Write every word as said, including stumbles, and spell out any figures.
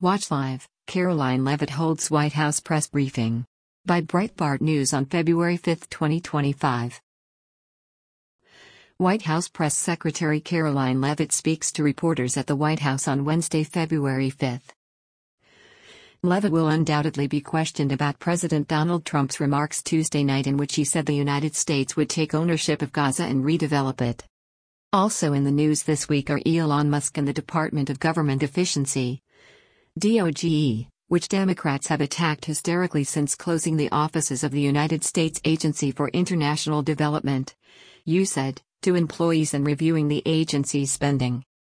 Watch Live, Karoline Leavitt holds White House press briefing. By Breitbart News on February fifth, twenty twenty-five. White House Press Secretary Karoline Leavitt speaks to reporters at the White House on Wednesday, February fifth. Leavitt will undoubtedly be questioned about President Donald Trump's remarks Tuesday night in which he said the United States would take ownership of Gaza and redevelop it. Also in the news this week are Elon Musk and the Department of Government Efficiency, D O G E, which Democrats have attacked hysterically since closing the offices of the United States Agency for International Development, U S A I D, to employees and reviewing the agency's spending.